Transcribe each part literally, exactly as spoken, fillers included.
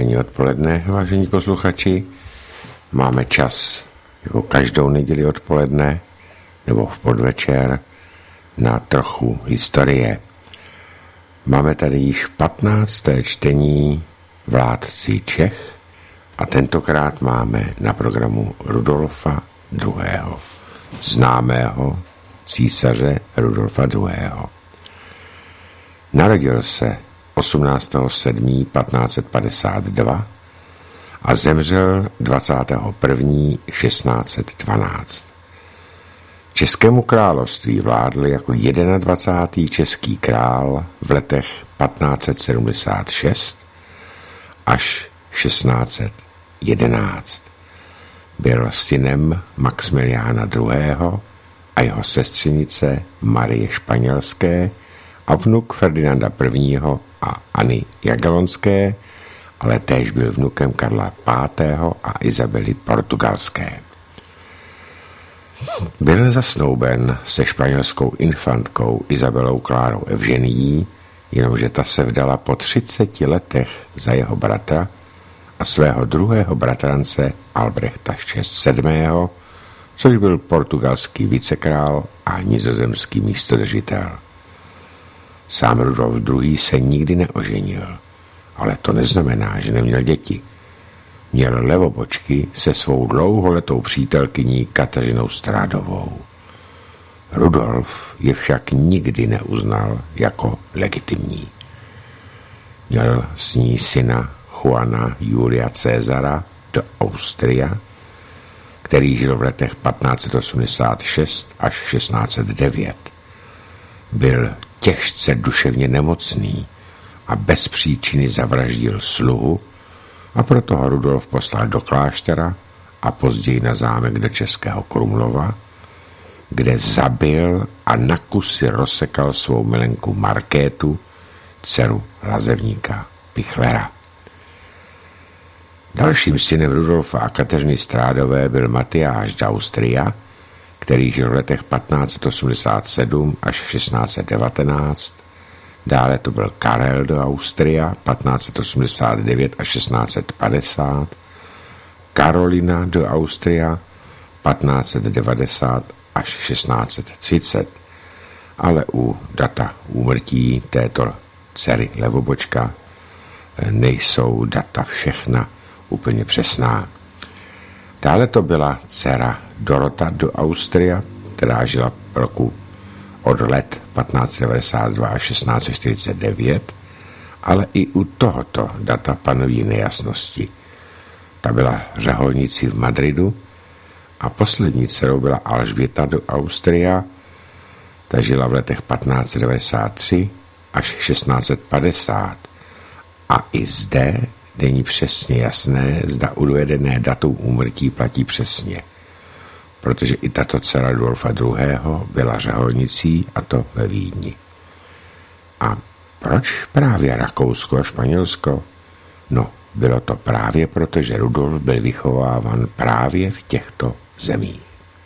Nedělní odpoledne, vážení posluchači. Máme čas, jako každou neděli odpoledne, nebo v podvečer, na trochu historie. Máme tady již patnácté čtení Vládci Čech a tentokrát máme na programu Rudolfa druhého. Známého císaře Rudolfa druhého. Narodil se osmnáctého sedmého patnáct set padesát dva a zemřel dvacátého prvního šestnáct set dvanáct. Českému království vládl jako dvacátý první český král v letech patnáct set sedmdesát šest až šestnáct set jedenáct. Byl synem Maxmiliána druhého. a jeho sestřenice Marie Španělské a vnuk Ferdinanda prvního. a Anny Jagellonské, ale též byl vnukem Karla pátého. a Izabely Portugalské. Byl zasnouben se španělskou infantkou Izabelou Klárou Evženií, jenomže ta se vdala po třiceti letech za jeho bratra a svého druhého bratrance Albrechta sedmého., což byl portugalský vicekrál a nizozemský místodržitel. Sám Rudolf druhý. se nikdy neoženil, ale to neznamená, že neměl děti. Měl levobočky se svou dlouholetou přítelkyní Kateřinou Strádovou. Rudolf je však nikdy neuznal jako legitimní. Měl s ní syna Juana Julia Cezara do Austria, který žil v letech patnáct set osmdesát šest až šestnáct set devět. Byl těžce duševně nemocný a bez příčiny zavraždil sluhu, a proto ho Rudolf poslal do kláštera a později na zámek do Českého Krumlova, kde zabil a na kusy rozsekal svou milenku Markétu, dceru lazebníka Pichlera. Dalším synem Rudolfa a Kateřiny Strádové byl Matyáš d'Austria, který žil v letech patnáct set osmdesát sedm až šestnáct set devatenáct. Dále to byl Karel d'Austria patnáct set osmdesát devět až šestnáct set padesát, Karolina d'Austria patnáct set devadesát až šestnáct set třicet, ale u data úmrtí této dcery levobočka nejsou data všechna úplně přesná. Dále to byla dcera Dorota d'Austria, která žila v roku od let patnáct set devadesát dva až šestnáct set čtyřicet devět, ale i u tohoto data panují nejasnosti. Ta byla řeholnicí v Madridu a poslední dcerou byla Alžběta d'Austria, ta žila v letech patnáct set devadesát tři až šestnáct set padesát. A i zde není přesně jasné, zda uvedené datum úmrtí platí přesně, protože i tato dcera Rudolfa druhého. byla řeholnicí, a to ve Vídni. A proč právě Rakousko a Španělsko? No, bylo to právě proto, že Rudolf byl vychováván právě v těchto zemích.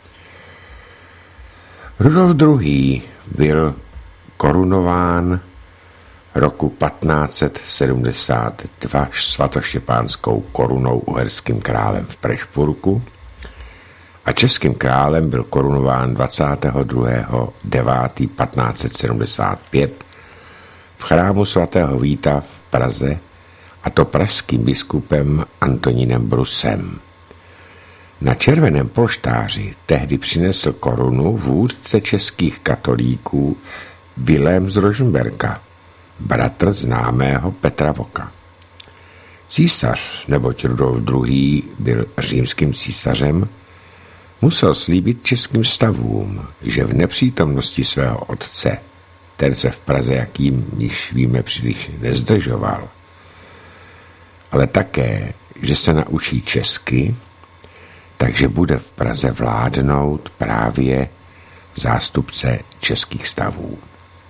Rudolf druhý. byl korunován roku patnáct set sedmdesát dva svatoštěpánskou korunou uherským králem v Prešpurku a českým králem byl korunován dvacátého druhého devátého patnáct set sedmdesát pět v chrámu svatého Víta v Praze, a to pražským biskupem Antonínem Brusem. Na červeném polštáři tehdy přinesl korunu vůdce českých katolíků Vilém z Rožmberka, bratr známého Petra Voka. Císař, neboť Rudolf druhý. byl římským císařem, musel slíbit českým stavům, že v nepřítomnosti svého otce, terce v Praze, jakým již víme příliš nezdržoval, ale také, že se naučí česky, takže bude v Praze vládnout právě zástupce českých stavů.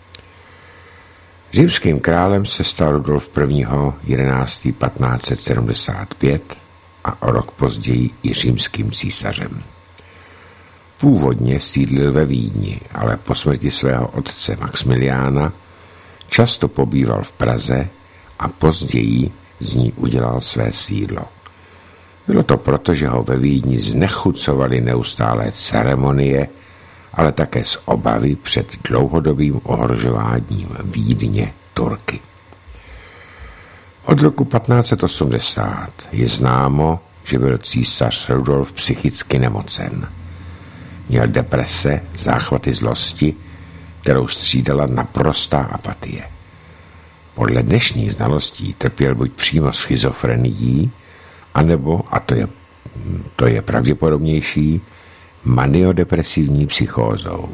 Římským králem se stal Rudolf prvního jedenáctého patnáct set sedmdesát pět a o rok později i římským císařem. Původně sídlil ve Vídni, ale po smrti svého otce Maxmiliána často pobýval v Praze a později z ní udělal své sídlo. Bylo to proto, že ho ve Vídni znechucovaly neustálé ceremonie, ale také z obavy před dlouhodobým ohrožováním Vídně Turky. Od roku patnáct set osmdesát je známo, že byl císař Rudolf psychicky nemocen. Měl deprese, záchvaty zlosti, kterou střídala naprostá apatie. Podle dnešních znalostí trpěl buď přímo schizofrenií, anebo, a to je, to je pravděpodobnější, maniodepresivní psychózou.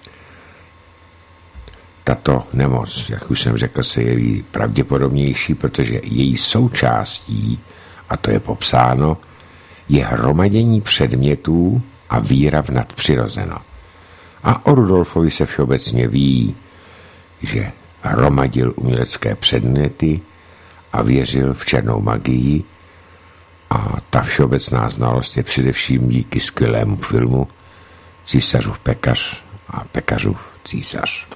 Tato nemoc, jak už jsem řekl, se jeví pravděpodobnější, protože její součástí, a to je popsáno, je hromadění předmětů a víra v nadpřirozeno. A o Rudolfovi se všeobecně ví, že hromadil umělecké předměty a věřil v černou magii, a ta všeobecná znalost je především díky skvělému filmu Císařův pekař a pekařův císař.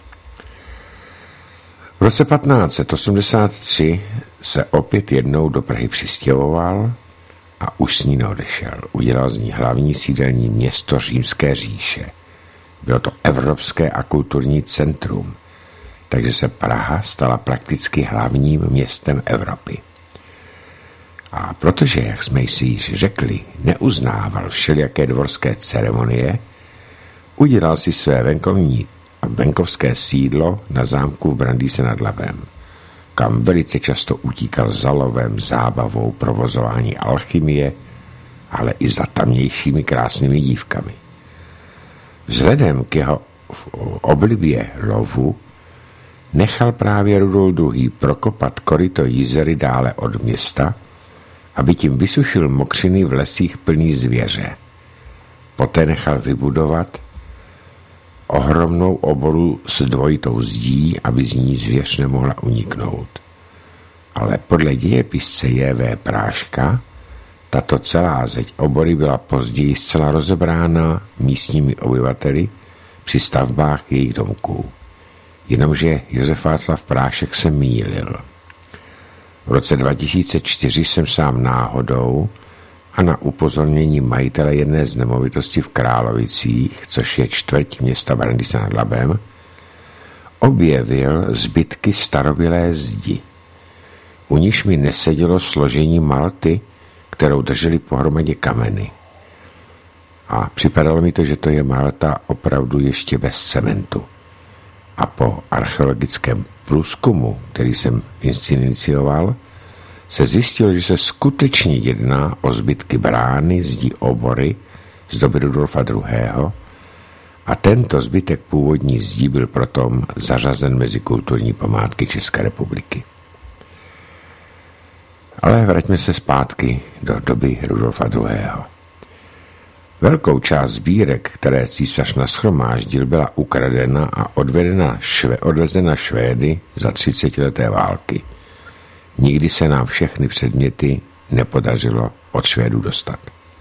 V roce patnáct set osmdesát tři se opět jednou do Prahy přistěhoval a už s ní neodešel. Udělal z ní hlavní sídelní město Římské říše. Bylo to evropské a kulturní centrum, takže se Praha stala prakticky hlavním městem Evropy. A protože, jak jsme si již řekli, neuznával všelijaké dvorské ceremonie, udělal si své venkovní a venkovské sídlo na zámku v Brandýse nad Labem, kam velice často utíkal za lovem, zábavou, provozování alchymie, ale i za tamnějšími krásnými dívkami. Vzhledem k jeho oblibě lovu nechal právě Rudolf druhý. prokopat koryto Jizery dále od města, aby tím vysušil mokřiny v lesích plný zvěře. Poté nechal vybudovat ohromnou oboru s dvojitou zdí, aby z ní zvěř nemohla uniknout. Ale podle dějepisce J V Práška tato celá zeď obory byla později zcela rozebrána místními obyvateli při stavbách jejich domků. Jenomže Josef Václav Prášek se mýlil. V roce dva tisíce čtyři jsem sám náhodou a na upozornění majitele jedné z nemovitostí v Královicích, což je čtvrť města Brandýsa nad Labem, objevil zbytky starobylé zdi. U níž mi nesedělo složení malty, kterou drželi pohromadě kameny. A připadalo mi to, že to je malta opravdu ještě bez cementu. A po archeologickém průzkumu, který jsem inicioval, se zjistilo, že se skutečně jedná o zbytky brány zdi obory z doby Rudolfa druhého. A tento zbytek původní zdí byl proto zařazen mezi kulturní památky České republiky. Ale vraťme se zpátky do doby Rudolfa druhého. Velkou část sbírek, které císař nashromáždil, byla ukradena a odvedena šve, odvezena Švédy za třicetileté války. Nikdy se nám všechny předměty nepodařilo od Švédů dostat.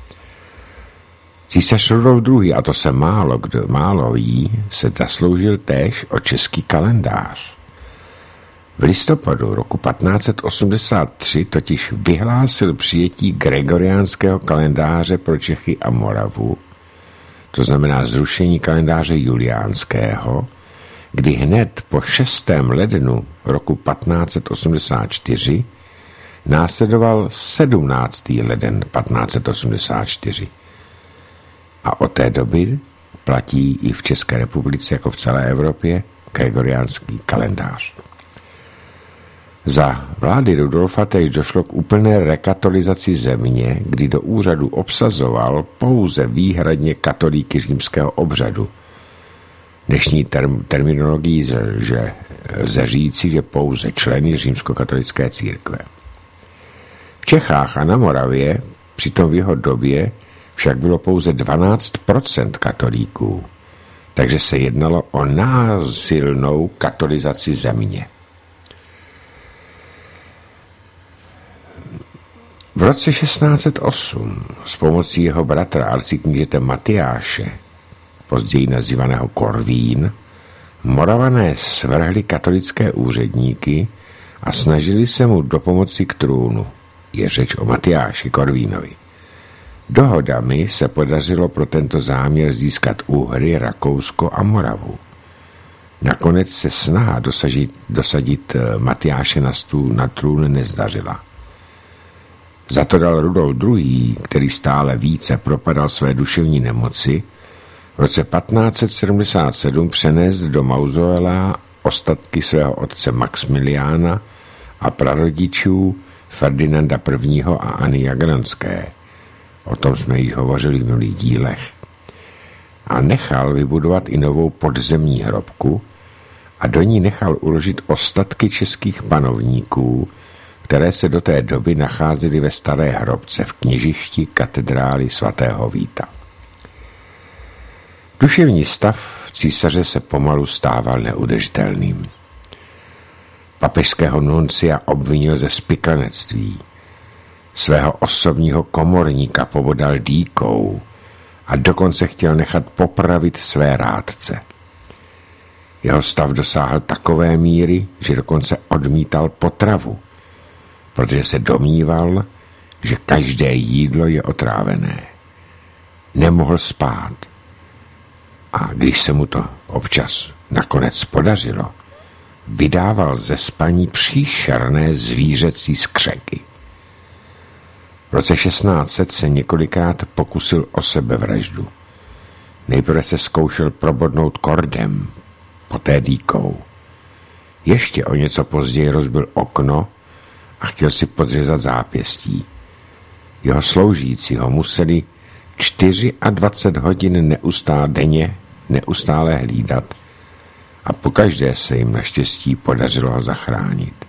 Císař Rudolf druhý., a to se málo kdo málo ví, se zasloužil též o český kalendář. V listopadu roku patnáct set osmdesát tři totiž vyhlásil přijetí gregoriánského kalendáře pro Čechy a Moravu, to znamená zrušení kalendáře juliánského, kdy hned po šestém lednu roku patnáct set osmdesát čtyři následoval sedmnáctý leden patnáct set osmdesát čtyři. A od té doby platí i v České republice jako v celé Evropě gregoriánský kalendář. Za vlády Rudolfa též došlo k úplné rekatolizaci země, kdy do úřadu obsazoval pouze výhradně katolíky římského obřadu. Dnešní term, terminologií že lze říci, že pouze členy římskokatolické církve. V Čechách a na Moravě přitom v jeho době však bylo pouze dvanáct procent katolíků, takže se jednalo o násilnou katolizaci země. V roce šestnáct set osm s pomocí jeho bratra arciknížete Matyáše, později nazývaného Korvín, Moravané svrhli katolické úředníky a snažili se mu dopomoci k trůnu. Je řeč o Matyáši Korvínovi. Dohodami se podařilo pro tento záměr získat Uhry, Rakousko a Moravu. Nakonec se snaha dosažit, dosadit Matyáše na, stůl, na trůn nezdařila. Za to dal Rudolf druhý., který stále více propadal své duševní nemoci, v roce patnáct set sedmdesát sedm přenést do mauzoela ostatky svého otce Maxmiliána a prarodičů Ferdinanda prvního. a Anny Jagellonské. O tom jsme již hovořili v minulých dílech. A nechal vybudovat i novou podzemní hrobku a do ní nechal uložit ostatky českých panovníků, které se do té doby nacházely ve staré hrobce v kněžišti katedrály svatého Víta. Duševní stav císaře se pomalu stával neudržitelným. Papežského nuncia obvinil ze spiklenectví. Svého osobního komorníka pobodal dýkou a dokonce chtěl nechat popravit své rádce. Jeho stav dosáhl takové míry, že dokonce odmítal potravu, protože se domníval, že každé jídlo je otrávené. Nemohl spát. A když se mu to občas nakonec podařilo, vydával ze spaní příšerné zvířecí skřeky. V roce šestnáct set se několikrát pokusil o sebevraždu. Nejprve se zkoušel probodnout kordem, poté dýkou. Ještě o něco později rozbil okno a chtěl si podřezat zápěstí. Jeho sloužící ho museli dvacet čtyři hodin neustále denně neustále hlídat a pokaždé se jim naštěstí podařilo ho zachránit.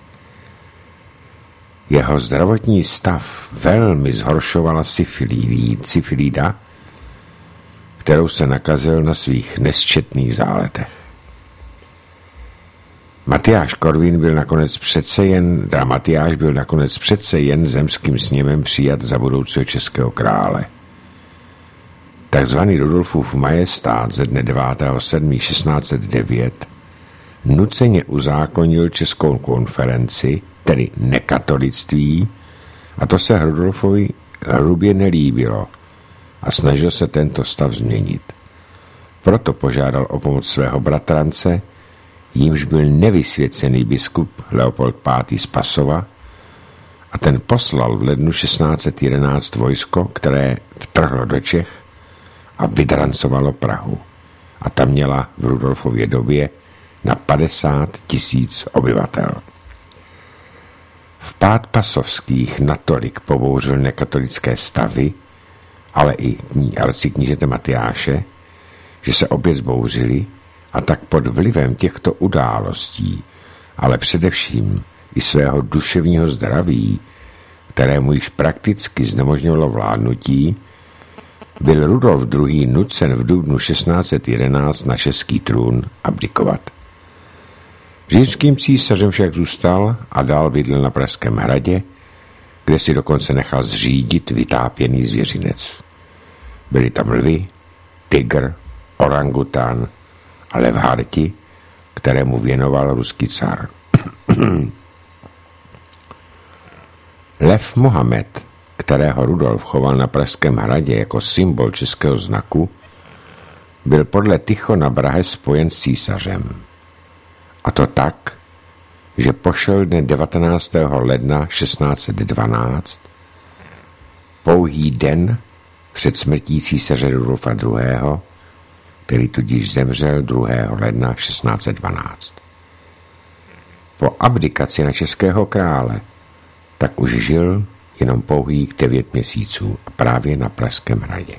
Jeho zdravotní stav velmi zhoršovala syfilída, kterou se nakazil na svých nesčetných záletech. Matyáš Korvín byl nakonec přece jen, da Matyáš byl nakonec přece jen zemským sněmem přijat za budoucího českého krále. Takzvaný Rudolfův majestát ze dne devátého sedmého šestnáct set devět nuceně uzákonil Českou konferenci, tedy nekatolictví, a to se Rudolfovi hrubě nelíbilo a snažil se tento stav změnit. Proto požádal o pomoc svého bratrance, jímž byl nevysvěcený biskup Leopold pátý. z Pasova, a ten poslal v lednu šestnáct set jedenáct vojsko, které vtrhlo do Čech a vydrancovalo Prahu. A ta měla v Rudolfově době na padesát tisíc obyvatel. Vpád Pasovských natolik pobouřil nekatolické stavy, ale i arciknížete Matyáše, že se opět zbouřili, a tak pod vlivem těchto událostí, ale především i svého duševního zdraví, kterému již prakticky znemožňovalo vládnutí, byl Rudolf druhý. nucen v dubnu šestnáct set jedenáct na český trůn abdikovat. Římským císařem však zůstal a dál bydlel na Pražském hradě, kde si dokonce nechal zřídit vytápěný zvěřinec. Byli tam lvi, tygr, orangután a levharti, kterému věnoval ruský car. Lev Mohamed, kterého Rudolf choval na Pražském hradě jako symbol českého znaku, byl podle Tychona Brahe spojen s císařem. A to tak, že pošel dne devatenáctého ledna šestnáct set dvanáct, pouhý den před smrtí císaře Rudolfa druhého., který tudíž zemřel druhého ledna šestnáct set dvanáct. Po abdikaci na českého krále tak už žil jenom pouhých devět měsíců a právě na Pražském hradě.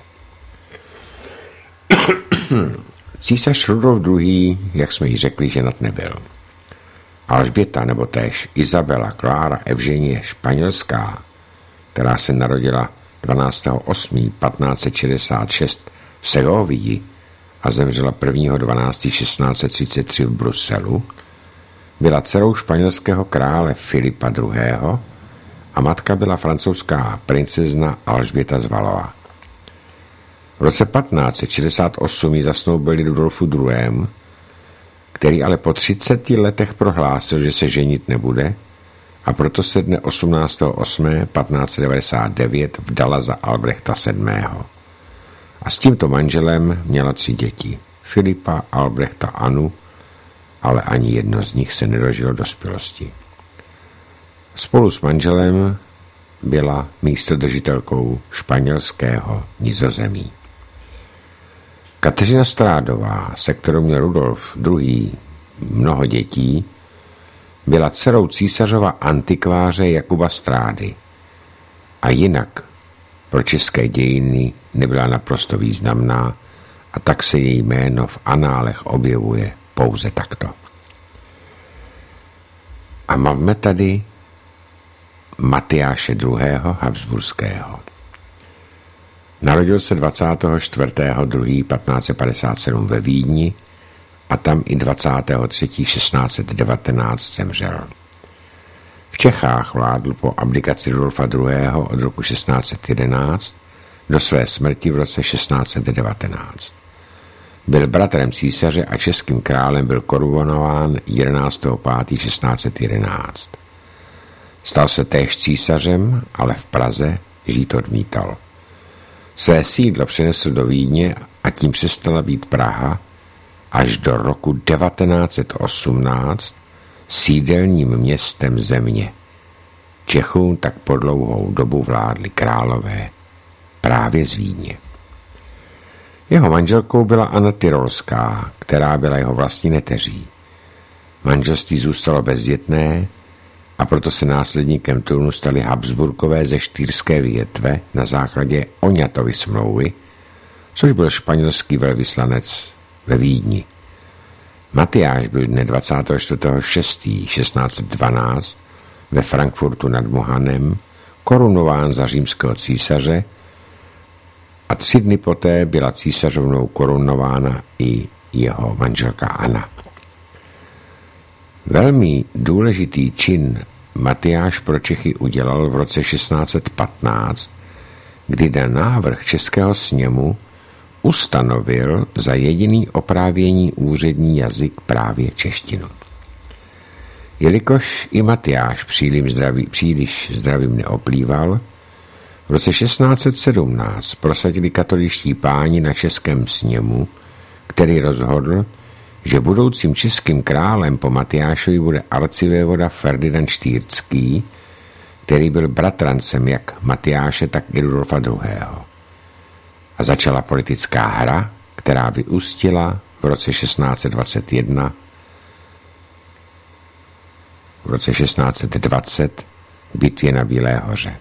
Císař Rudolf druhý., jak jsme ji řekli, ženat nebyl. Alžběta nebo též Izabela Klára Evženie Španělská, která se narodila dvanáctého osmého patnáct set šedesát šest v Segovii a zemřela prvního dvanáctého šestnáct set třicet tři v Bruselu, byla dcerou španělského krále Filipa druhého. a matka byla francouzská princezna Alžběta z Valois. V roce patnáct set šedesát osm ji zasnoubili Rudolfu druhému., který ale po třiceti letech prohlásil, že se ženit nebude a proto se dne osmnáctého osmého patnáct set devadesát devět vdala za Albrechta sedmého. A s tímto manželem měla tři děti. Filipa, Albrechta, Anu, ale ani jedno z nich se nedožilo dospělosti. Spolu s manželem byla místodržitelkou španělského Nizozemí. Kateřina Strádová, se kterou měl Rudolf druhý. mnoho dětí, byla dcerou císařova antikváře Jakuba Strády a jinak pro české dějiny nebyla naprosto významná a tak se její jméno v análech objevuje pouze takto. A máme tady Matyáše druhého. Habsburského. Narodil se dvacátého čtvrtého druhého patnáct set padesát sedm ve Vídni a tam i dvacátého třetího šestnáct set devatenáct zemřel. V Čechách vládl po abdikaci Rudolfa druhého. od roku šestnáct set jedenáct do své smrti v roce šestnáct set devatenáct. Byl bratrem císaře a českým králem byl korunován jedenáctého pátého šestnáct set jedenáct. Stal se též císařem, ale v Praze žít odmítal. Své sídlo přenesl do Vídně a tím přestala být Praha až do roku devatenáct set osmnáct sídelním městem země. Čechům tak po dlouhou dobu vládli králové právě z Vídně. Jeho manželkou byla Anna Tyrolská, která byla jeho vlastní neteří. Manželství zůstalo bezdětné a proto se následníkem trůnu stali Habsburkové ze štýrské větve na základě Oňatovy smlouvy, což byl španělský velvyslanec ve Vídni. Matyáš byl dne dvacátého čtvrtého šestého šestnáct set dvanáct ve Frankfurtu nad Mohanem korunován za římského císaře a tři dny poté byla císařovnou korunována i jeho manželka Anna. Velmi důležitý čin Matyáš pro Čechy udělal v roce šestnáct set patnáct, kdy na návrh Českého sněmu ustanovil za jediný oprávění úřední jazyk právě češtinu. Jelikož i Matyáš příliš, zdraví, příliš zdravím neoplýval, v roce šestnáct set sedmnáct prosadili katoličtí páni na Českém sněmu, který rozhodl, že budoucím českým králem po Matyášovi bude arcivévoda Ferdinand Štýrský, který byl bratrancem jak Matyáše, tak i Rudolfa druhého. A začala politická hra, která vyústila v roce šestnáct set dvacet jedna v roce šestnáct set dvacet v bitvě na Bílé hoře.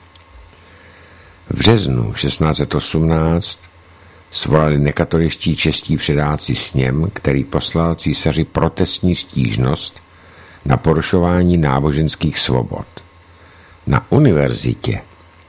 V březnu šestnáct set osmnáct svolali nekatoličtí čeští předáci sněm, který poslal císaři protestní stížnost na porušování náboženských svobod. Na univerzitě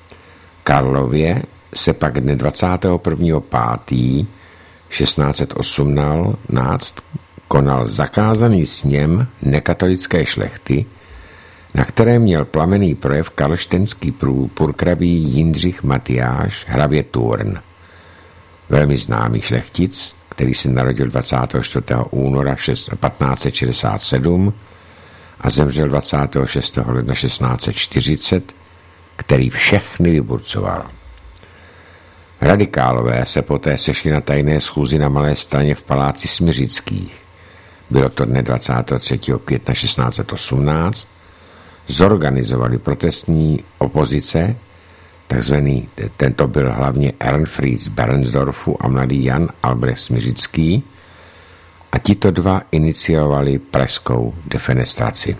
Karlově se pak dne dvacátého prvního pátého šestnáct set osmnáct konal zakázaný sněm nekatolické šlechty, na kterém měl plamenný projev karlštenský purkrabí Jindřich Matyáš, hrabě Turn. Velmi známý šlechtic, který se narodil dvacátého čtvrtého února patnáct set šedesát sedm a zemřel dvacátého šestého ledna šestnáct set čtyřicet, který všechny vyburcoval. Radikálové se poté sešli na tajné schůzi na Malé Straně v paláci Smiřických. Bylo to dne dvacátého třetího května šestnáct set osmnáct. Zorganizovali protestní opozice, takzvaný, tento byl hlavně Ernfried z Bernsdorfu a mladý Jan Albrecht Smiřický, a tito dva iniciovali pražskou defenestraci.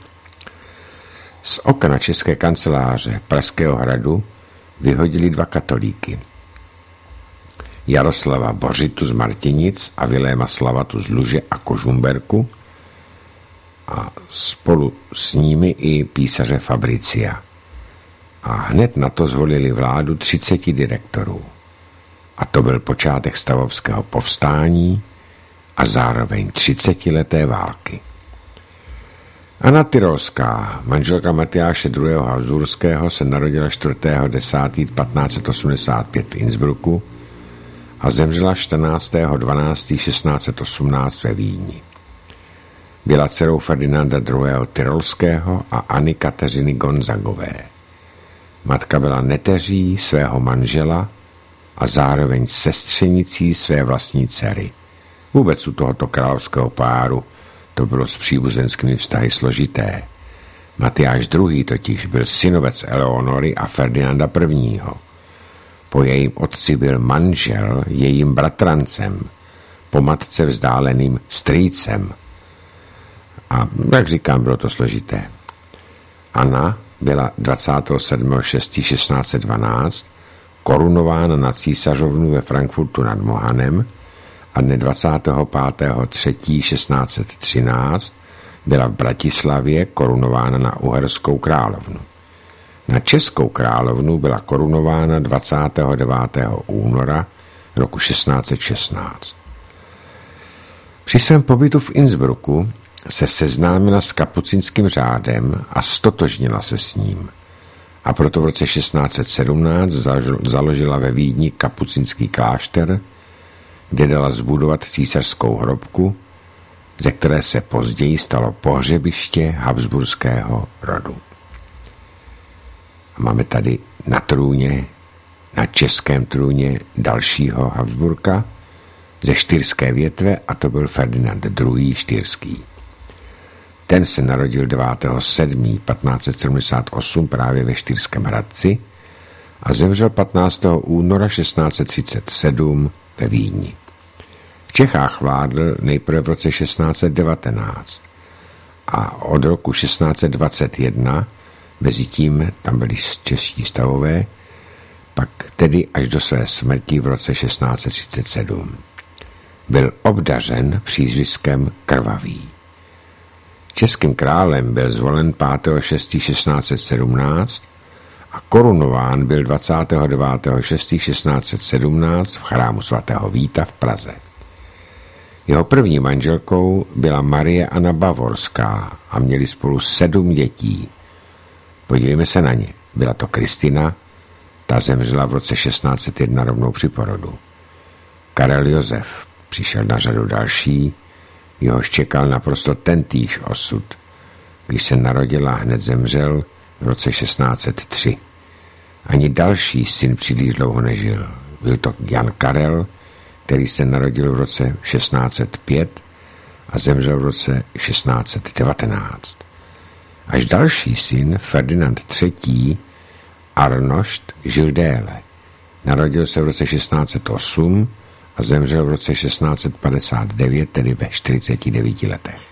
Z okna české kanceláře Pražského hradu vyhodili dva katolíky. Jaroslava Bořitu z Martinic a Viléma Slavatu z Luže a Kožumberku a spolu s nimi i písaře Fabricia. A hned na to zvolili vládu třiceti direktorů. A to byl počátek stavovského povstání a zároveň třicetileté války. Anna Tyrolská, manželka Matyáše druhého. Habsburského, se narodila čtvrtého desátého patnáct set osmdesát pět v Innsbrucku a zemřela čtrnáctého dvanáctého šestnáct set osmnáct ve Vídni. Byla dcerou Ferdinanda druhého. Tyrolského a Anny Kateřiny Gonzagové. Matka byla neteří svého manžela a zároveň sestřenicí své vlastní dcery. Vůbec u tohoto královského páru to bylo s příbuzenskými vztahy složité. Matyáš druhý. totiž byl synovec Eleonory a Ferdinanda prvního. Po jejím otci byl manžel jejím bratrancem, po matce vzdáleným strýcem. A jak říkám, bylo to složité. Anna byla dvacátého sedmého šestého šestnáct set dvanáct korunována na císařovnu ve Frankfurtu nad Mohanem a dne dvacátého pátého třetího šestnáct set třináct byla v Bratislavě korunována na uherskou královnu. Na českou královnu byla korunována dvacátého devátého února roku šestnáct set šestnáct. Při svém pobytu v Innsbrucku se seznámila s kapucinským řádem a stotožnila se s ním. A proto v roce šestnáct set sedmnáct založila ve Vídni kapucinský klášter, kde dala zbudovat císařskou hrobku, ze které se později stalo pohřebiště habsburského rodu. A máme tady na trůně, na českém trůně dalšího Habsburka ze štýrské větve, a to byl Ferdinand druhý. Štýrský. Ten se narodil devátého sedmého patnáct set sedmdesát osm právě ve Štýrském Hradci a zemřel patnáctého února šestnáct set třicet sedm ve Vídni. V Čechách vládl nejprve v roce šestnáct set devatenáct a od roku šestnáct set dvacet jedna, mezi tím tam byli čeští stavové, pak tedy až do své smrti v roce šestnáct set třicet sedm. Byl obdařen přízviskem Krvavý. Českým králem byl zvolen pátého šestého šestnáct set sedmnáct a korunován byl dvacátého devátého šestého šestnáct set sedmnáct v chrámu svatého Víta v Praze. Jeho první manželkou byla Marie Anna Bavorská a měli spolu sedm dětí. Podívejme se na ně. Byla to Kristina, ta zemřela v roce šestnáct set jedna rovnou při porodu. Karel Josef přišel na řadu další, jehož čekal naprosto tentýž osud. Když se narodila, hned zemřel v roce šestnáct set tři. Ani další syn příliš dlouho nežil. Byl to Jan Karel, který se narodil v roce šestnáct set pět a zemřel v roce šestnáct set devatenáct. Až další syn, Ferdinand třetí. Arnošt, žil déle. Narodil se v roce šestnáct set osm a zemřel v roce šestnáct set padesát devět, tedy ve čtyřiceti devíti letech.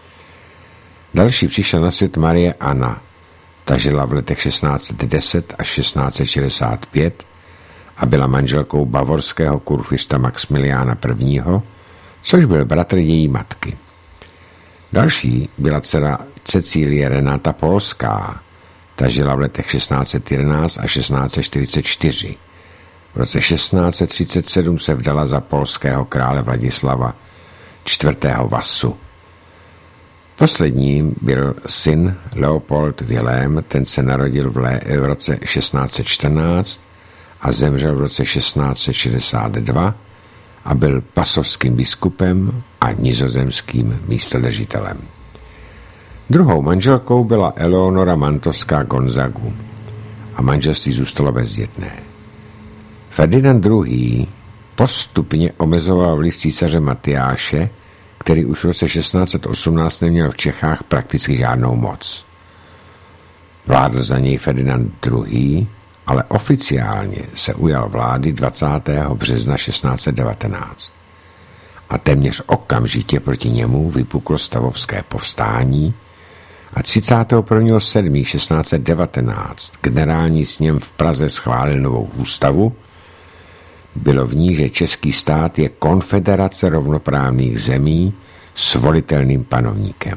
Další přišla na svět Marie Anna. Ta žila v letech šestnáct set deset až šestnáct set šedesát pět a byla manželkou bavorského kurfiřta Maxmiliána prvního., což byl bratr její matky. Další byla dcera Cecílie Renata Polská. Ta žila v letech šestnáct set jedenáct a šestnáct set čtyřicet čtyři. V roce šestnáct set třicet sedm se vdala za polského krále Vladislava čtvrtého. Vasu. Posledním byl syn Leopold Vilém, ten se narodil v, lé, v roce šestnáct set čtrnáct a zemřel v roce šestnáct set šedesát dva a byl pasovským biskupem a nizozemským místodržitelem. Druhou manželkou byla Eleonora Mantovská Gonzagu a manželství zůstalo bezdětné. Ferdinand druhý. postupně omezoval vliv císaře Matyáše, který už v roce šestnáct set osmnáct neměl v Čechách prakticky žádnou moc. Vládl za něj Ferdinand druhý., ale oficiálně se ujal vlády dvacátého března šestnáct set devatenáct. A téměř okamžitě proti němu vypuklo stavovské povstání a třicátého prvního sedmého šestnáct set devatenáct generální sněm v Praze schválil novou ústavu. Bylo v ní, že český stát je konfederace rovnoprávných zemí s volitelným panovníkem.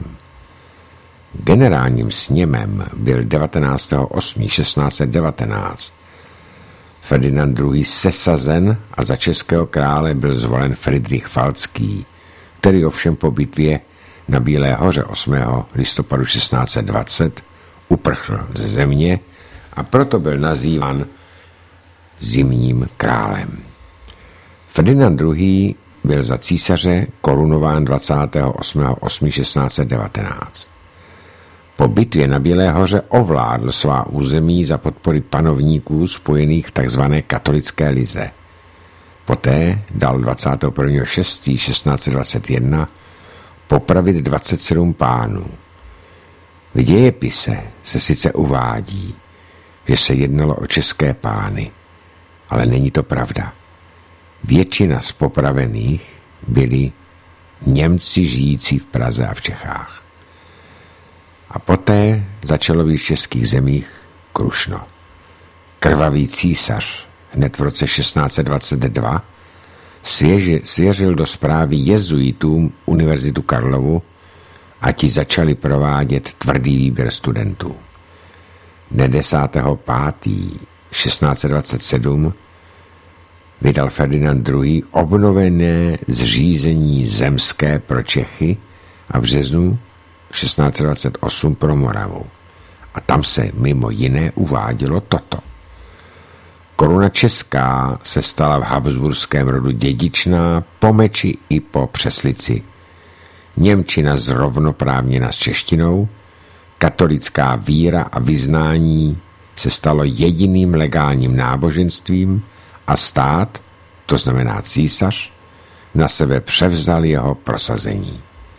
Generálním sněmem byl devatenáctého osmého šestnáct set devatenáct. Ferdinand druhý. sesazen a za českého krále byl zvolen Fridrich Falcký, který ovšem po bitvě na Bílé hoře osmého listopadu šestnáct set dvacet uprchl ze země a proto byl nazýván zimním králem. Ferdinand druhý. byl za císaře korunován dvacátého osmého osmého šestnáct set devatenáct. Po bitvě na Bílé hoře ovládl svá území za podpory panovníků spojených v tzv. Katolické lize. Poté dal dvacátého prvního šestého šestnáct set dvacet jedna popravit dvacet sedm pánů. V dějepise se sice uvádí, že se jednalo o české pány, ale není to pravda. Většina z popravených byli Němci žijící v Praze a v Čechách. A poté začalo být v českých zemích krušno. Krvavý císař hned v roce šestnáct set dvacet dva svěži, svěřil do správy jezuitům Univerzitu Karlovu a ti začali provádět tvrdý výběr studentů. Dne desátého pátého šestnáct set dvacet sedm vydal Ferdinand druhý. obnovené zřízení zemské pro Čechy a v březnu šestnáct set dvacet osm pro Moravu. A tam se mimo jiné uvádělo toto. Koruna česká se stala v habsburském rodu dědičná po meči i po přeslici. Němčina zrovnoprávněna s češtinou, katolická víra a vyznání se stalo jediným legálním náboženstvím a stát, to znamená císař, na sebe převzal jeho prosazení.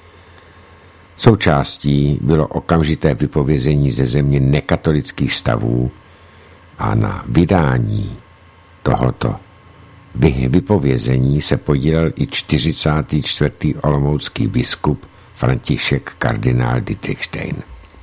Součástí bylo okamžité vypovězení ze země nekatolických stavů a na vydání tohoto vypovězení se podílel i čtyřicátý čtvrtý olomoucký biskup František kardinál Dietrichstein.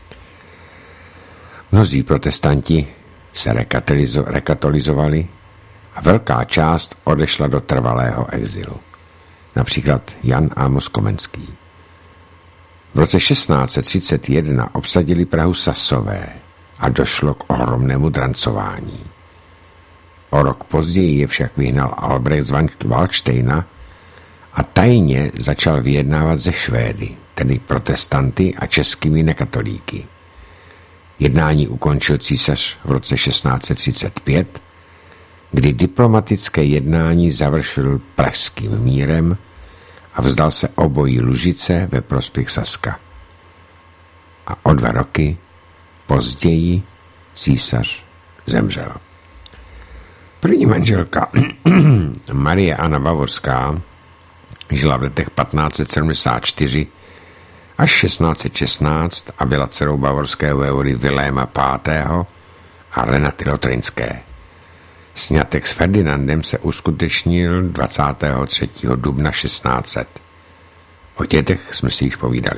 Mnozí protestanti se rekatolizo- rekatolizovali a velká část odešla do trvalého exilu. Například Jan Amos Komenský. V roce šestnáct set třicet jedna obsadili Prahu Sasové a došlo k ohromnému drancování. O rok později je však vyhnal Albrecht z Valdštejna a tajně začal vyjednávat ze Švédy, tedy protestanty a českými nekatolíky. Jednání ukončil císař v roce šestnáct set třicet pět, kdy diplomatické jednání završil pražským mírem a vzdal se obojí Lužice ve prospěch Saska. A o dva roky později císař zemřel. První manželka Marie Anna Bavorská žila v letech patnáct set sedmdesát čtyři až šestnáct set šestnáct a byla dcerou bavorského vévody Viléma pátého a Renaty Lotrinské. Sňatek s Ferdinandem se uskutečnil dvacátého třetího dubna šestnáct set. O dětech jsme si již povídali.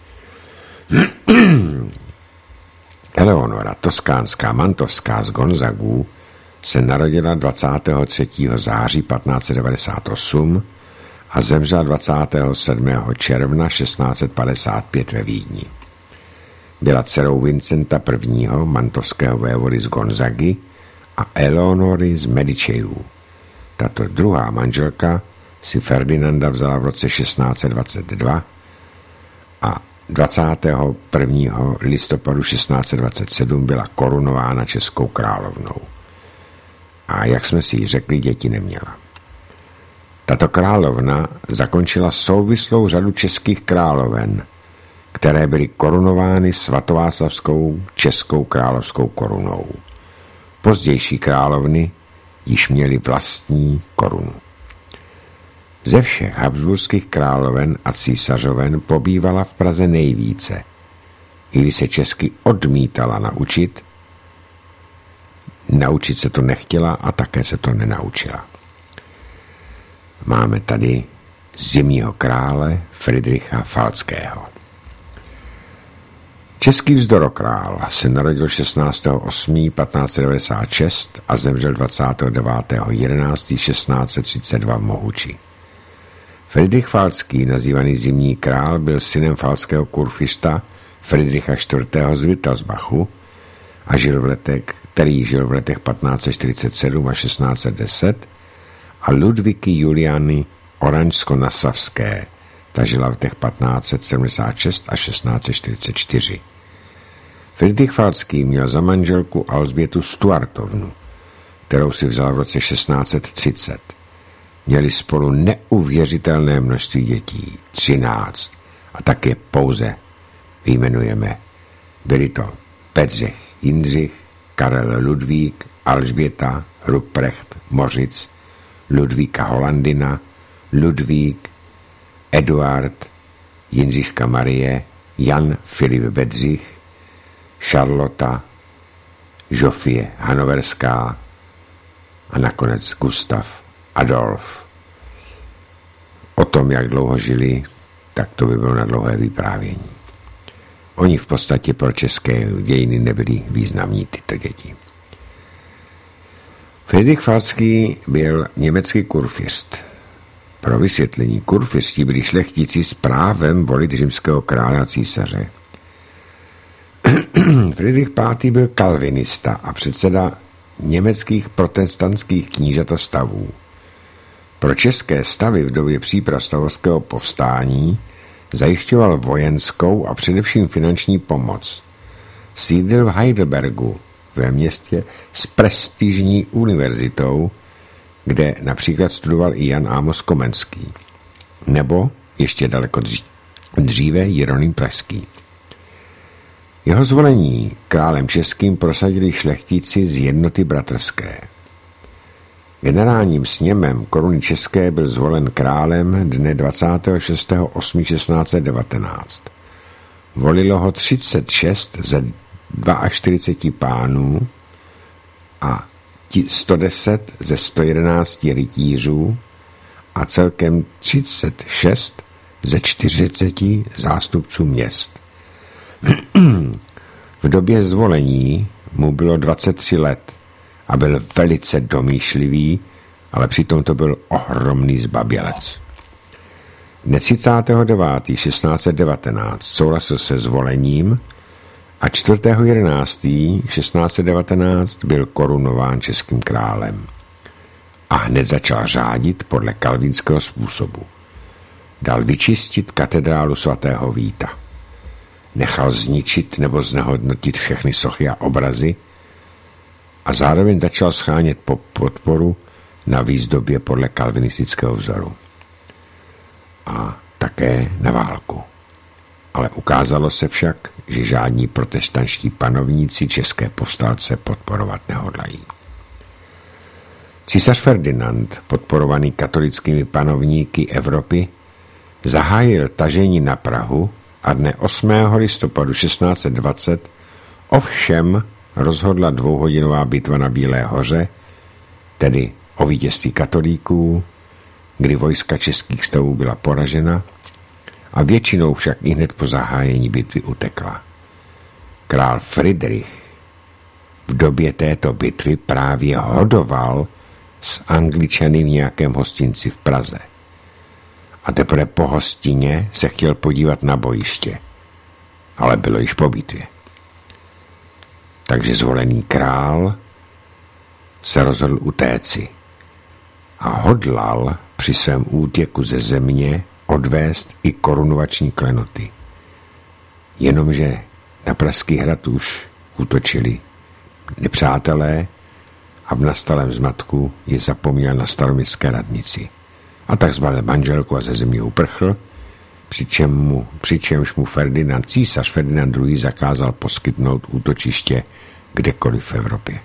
Eleonora Toskánská Mantovská z Gonzagů se narodila dvacátého třetího září patnáct set devadesát osm a zemřela dvacátého sedmého června šestnáct set padesát pět ve Vídni. Byla dcerou Vincenta prvního mantovského vévody z Gonzagy a Eleonory z Medičejů. Tato druhá manželka si Ferdinanda vzala v roce šestnáct set dvacet dva a dvacátého prvního listopadu šestnáct set dvacet sedm byla korunována českou královnou. A jak jsme si ji řekli, děti neměla. Tato královna zakončila souvislou řadu českých královen, které byly korunovány svatováclavskou českou královskou korunou. Pozdější královny již měly vlastní korunu. Ze všech habsburských královen a císařoven pobývala v Praze nejvíce, i když se česky odmítala naučit, naučit se to nechtěla a také se to nenaučila. Máme tady zimního krále Fridricha Falckého. Český vzdorokrál se narodil šestnáctého osmého patnáct set devadesát šest a zemřel dvacátého devátého jedenáctého šestnáct set třicet dva v Mohuči. Fridrich Falcký, nazývaný zimní král, byl synem falského kurfiřta Fridricha čtvrtého z Wittelsbachu a žil v letech, který žil v letech patnáct set čtyřicet sedm a šestnáct set deset a Ludvíky Juliany Oranžsko-Nassavské, ta žila v letech patnáct set sedmdesát šest a šestnáct set čtyřicet čtyři. Fridrich Falcký měl za manželku Alžbětu Stuartovnu, kterou si vzal v roce šestnáct set třicet. měli spolu neuvěřitelné množství dětí, třináct, a tak je pouze vyjmenujeme. Byli to Bedřich Jindřich, Karel Ludvík, Alžběta, Ruprecht, Mořic, Ludvíka Holandina, Ludvík, Eduard, Jindřiška Marie, Jan Filip Bedřich, Charlota, Žofie Hanoverská a nakonec Gustav Adolf. O tom, jak dlouho žili, tak to by bylo na dlouhé vyprávění. Oni v podstatě pro české dějiny nebyli významní, tyto děti. Friedrich Falcký byl německý kurfiřt. Pro vysvětlení, kurfiřti byli šlechtici s právem volit římského krále a císaře. Friedrich pátý. Byl kalvinista a předseda německých protestantských knížat a stavů. Pro české stavy v době příprav stavovského povstání zajišťoval vojenskou a především finanční pomoc. Sídlil v Heidelbergu, ve městě s prestižní univerzitou, kde například studoval i Jan Amos Komenský, nebo ještě daleko dříve Jeroným Pražský. Jeho zvolení králem českým prosadili šlechtici z jednoty bratrské. Generálním sněmem koruny české byl zvolen králem dne dvacátého šestého osmého šestnáct set devatenáct. Volilo ho třicet šest ze čtyřiceti dvou pánů a sto deset ze sto jedenácti rytířů a celkem třicet šest ze čtyřiceti zástupců měst. V době zvolení mu bylo dvacet tři let a byl velice domýšlivý, ale přitom to byl ohromný zbabělec. Dne třicátého devátého šestnáct set devatenáct souhlasil se zvolením a čtvrtého jedenáctého šestnáct set devatenáct byl korunován českým králem. A hned začal řádit podle kalvínského způsobu. Dal vyčistit katedrálu svatého Víta. Nechal zničit nebo znehodnotit všechny sochy a obrazy a zároveň začal schánět podporu na výzdobě podle kalvinistického vzoru. A také na válku. Ale ukázalo se však, že žádní protestančtí panovníci české povstalce podporovat nehodlají. Císař Ferdinand, podporovaný katolickými panovníky Evropy, zahájil tažení na Prahu a dne osmého listopadu šestnáct set dvacet ovšem rozhodla dvouhodinová bitva na Bílé hoře, tedy o vítězství katolíků, kdy vojska českých stavů byla poražena a většinou však i hned po zahájení bitvy utekla. Král Friedrich v době této bitvy právě hodoval s Angličany v nějakém hostinci v Praze. A teprve po hostině se chtěl podívat na bojiště, ale bylo již po bitvě. Takže zvolený král se rozhodl utéci a hodlal při svém útěku ze země odvést i korunovační klenoty. Jenomže na Pražský hrad už útočili nepřátelé a v nastalém zmatku je zapomněl na staroměstské radnici. A tak zbalil manželku a ze země uprchl, přičem mu, přičemž mu Ferdinand, císař Ferdinand druhý. zakázal poskytnout útočiště kdekoliv v Evropě.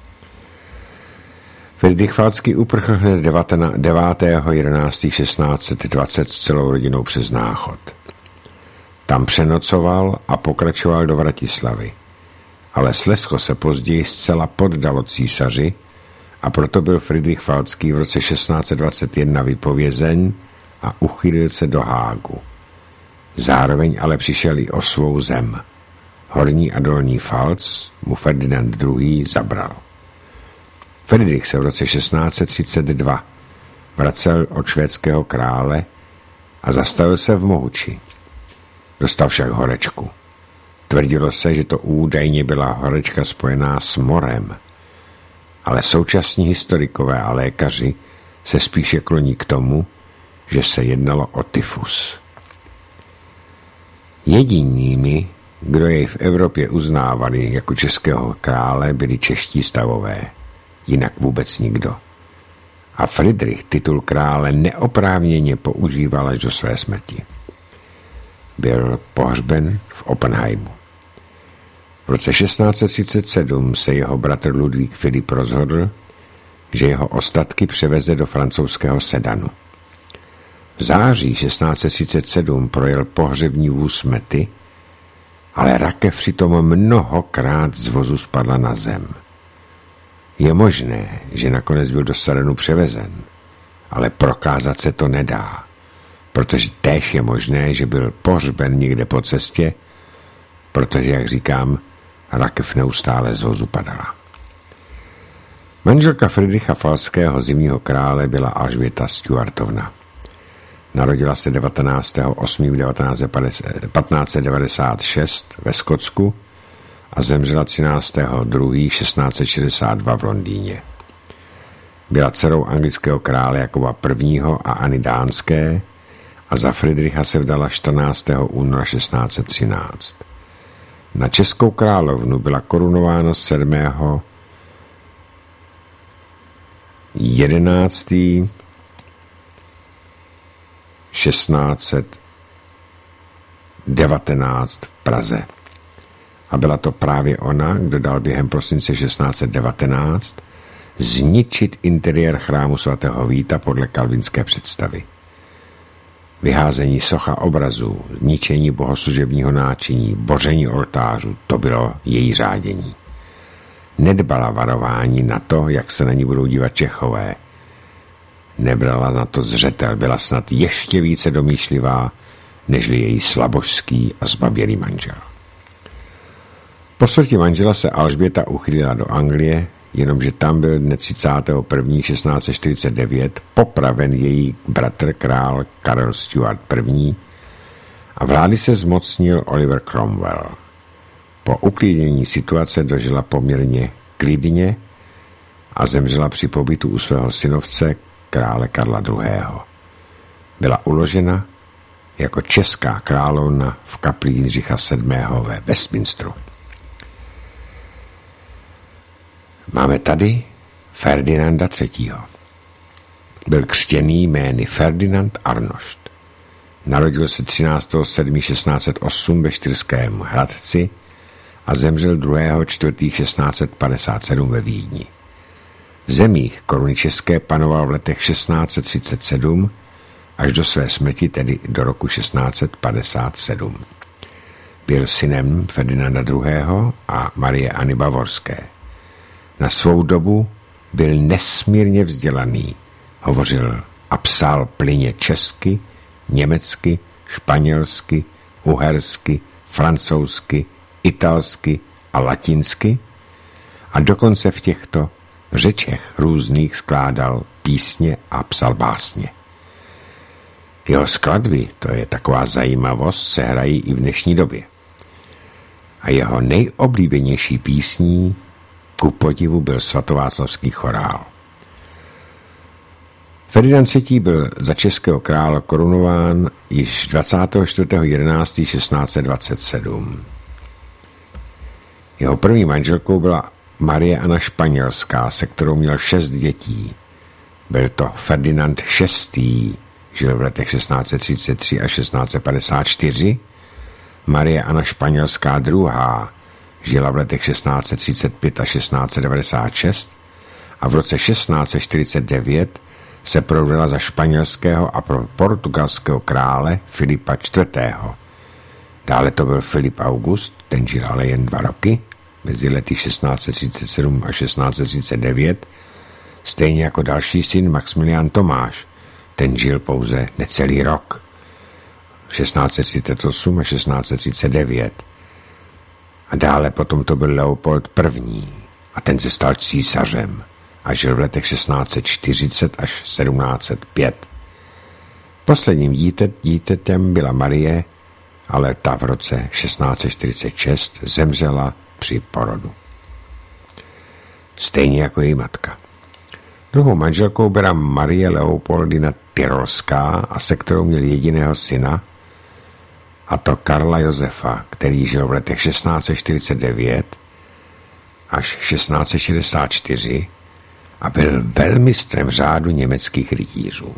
Friedrich Falcký uprchl hned devátého jedenáctého šestnáct set dvacet s celou rodinou přes Náchod. Tam přenocoval a pokračoval do Vratislavy. Ale Slezsko se později zcela poddalo císaři a proto byl Friedrich Falcký v roce šestnáct set dvacet jedna vypovězen a uchýlil se do Hágu. Zároveň ale přišel i o svou zem. Horní a dolní Pfalz mu Ferdinand druhý. zabral. Friedrich se v roce šestnáct set třicet dva vracel od švédského krále a zastavil se v Mohuči. Dostal však horečku. Tvrdilo se, že to údajně byla horečka spojená s morem, ale současní historikové a lékaři se spíše kloní k tomu, že se jednalo o tyfus. Jedinými, kdo jej v Evropě uznávali jako českého krále, byli čeští stavové, jinak vůbec nikdo. a Friedrich titul krále neoprávněně používal až do své smrti. Byl pohřben v Oppenheimu. V roce šestnáct set třicet sedm se jeho bratr Ludvík Filip rozhodl, že jeho ostatky převeze do francouzského Sedanu. V září šestnáct set třicet sedm projel pohřební vůz Mety, ale rakev přitom mnohokrát z vozu spadla na zem. Je možné, že nakonec byl do Sedanu převezen, ale prokázat se to nedá, protože též je možné, že byl pohřben někde po cestě, protože, jak říkám, rakev neustále z vozu padala. Manželka Friedricha Falského zimního krále byla Alžběta Stuartovna. Narodila se devatenáctého osmého patnáct set devadesát šest ve Skotsku a zemřela třináctého druhého šestnáct set šedesát dva v Londýně. Byla dcerou anglického krále Jakuba prvního a Anny Dánské a za Friedricha se vdala čtrnáctého února šestnáct set třináct. Na českou královnu byla korunována sedmého jedenáctého šestnáct set devatenáct v Praze. A byla to právě ona, kdo dal během prosince šestnáct set devatenáct zničit interiér chrámu svatého Víta podle kalvinské představy. Vyházení socha obrazů, zničení bohoslužebního náčiní, boření oltářů, to bylo její řádění. Nedbala varování na to, jak se na ní budou dívat Čechové. Nebrala na to zřetel, byla snad ještě více domýšlivá, nežli její slabožský a zbabělý manžel. Po smrti manžela se Alžběta uchýlila do Anglie, jenomže tam byl dne třicátého prvního šestnáct set čtyřicet devět popraven její bratr král Karel Stuart první a vlády se zmocnil Oliver Cromwell. Po uklidnění situace dožila poměrně klidně a zemřela při pobytu u svého synovce krále Karla druhého. Byla uložena jako česká královna v kapli Jindřicha sedmého ve Westminsteru. Máme tady Ferdinanda třetího. Byl křtěný jmény Ferdinand Arnošt. Narodil se třináctého sedmého šestnáct set osm ve Štyrském Hradci a zemřel druhého čtvrtého šestnáct set padesát sedm ve Vídni. V zemích koruny české panoval v letech šestnáct set třicet sedm až do své smrti, tedy do roku šestnáct set padesát sedm. Byl synem Ferdinanda druhého a Marie Anny Bavorské. Na svou dobu byl nesmírně vzdělaný. Hovořil a psal plynně česky, německy, španělsky, uhersky, francouzsky, italsky a latinsky a dokonce v těchto řečech různých skládal písně a psal básně. Jeho skladby, to je taková zajímavost, se hrají i v dnešní době. A jeho nejoblíbenější písní ku podivu byl svatováclavský chorál. Ferdinand třetí byl za českého krále korunován již dvacátého čtvrtého jedenáctého šestnáct set dvacet sedm. Jeho první manželkou byla Marie Anna Španělská, se kterou měl šest dětí. Byl to Ferdinand šestý, žil v letech šestnáct set třicet tři a šestnáct set padesát čtyři, Marie Anna Španělská druhá, žila v letech šestnáct set třicet pět a šestnáct set devadesát šest a v roce šestnáct set čtyřicet devět se provdala za španělského a portugalského krále Filipa čtvrtého. Dále to byl Filip August, ten žil ale jen dva roky, mezi lety šestnáct set třicet sedm a šestnáct set třicet devět, stejně jako další syn Maxmilián Tomáš, ten žil pouze necelý rok, šestnáct set třicet osm a šestnáct set třicet devět. A dále potom to byl Leopold první a ten se stal císařem a žil v letech šestnáct set čtyřicet až sedmnáct set pět. Posledním dítet, dítětem byla Marie, ale ta v roce šestnáct set čtyřicet šest zemřela při porodu. Stejně jako její matka. Druhou manželkou byla Marie Leopoldina Tyrolská a se kterou měl jediného syna, a to Karla Josefa, který žil v letech šestnáct set čtyřicet devět až šestnáct set šedesát čtyři a byl velmistrem řádu německých rytířů.